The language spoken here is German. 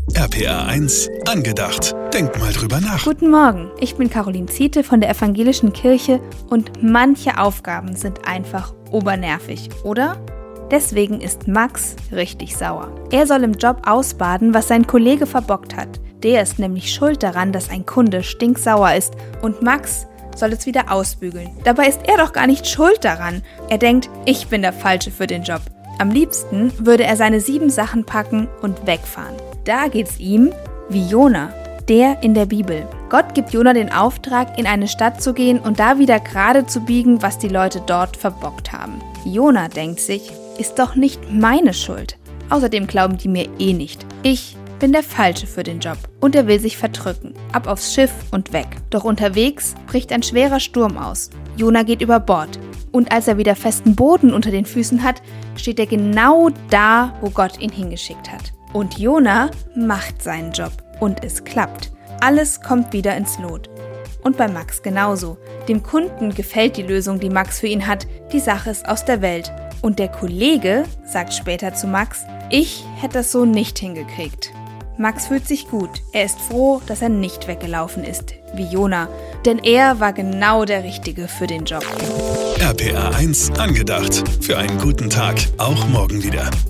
RPA 1 angedacht. Denk mal drüber nach. Guten Morgen, ich bin Caroline Ziete von der Evangelischen Kirche und manche Aufgaben sind einfach obernervig, oder? Deswegen ist Max richtig sauer. Er soll im Job ausbaden, was sein Kollege verbockt hat. Der ist nämlich schuld daran, dass ein Kunde stinksauer ist und Max soll es wieder ausbügeln. Dabei ist er doch gar nicht schuld daran. Er denkt, ich bin der Falsche für den Job. Am liebsten würde er seine 7 Sachen packen und wegfahren. Da geht's ihm wie Jona, der in der Bibel. Gott gibt Jona den Auftrag, in eine Stadt zu gehen und da wieder gerade zu biegen, was die Leute dort verbockt haben. Jona denkt sich, ist doch nicht meine Schuld. Außerdem glauben die mir eh nicht. Ich bin der Falsche für den Job. Und er will sich verdrücken. Ab aufs Schiff und weg. Doch unterwegs bricht ein schwerer Sturm aus. Jona geht über Bord. Und als er wieder festen Boden unter den Füßen hat, steht er genau da, wo Gott ihn hingeschickt hat. Und Jona macht seinen Job. Und es klappt. Alles kommt wieder ins Lot. Und bei Max genauso. Dem Kunden gefällt die Lösung, die Max für ihn hat. Die Sache ist aus der Welt. Und der Kollege sagt später zu Max, ich hätte das so nicht hingekriegt. Max fühlt sich gut. Er ist froh, dass er nicht weggelaufen ist, wie Jona. Denn er war genau der Richtige für den Job. RPA 1 angedacht. Für einen guten Tag. Auch morgen wieder.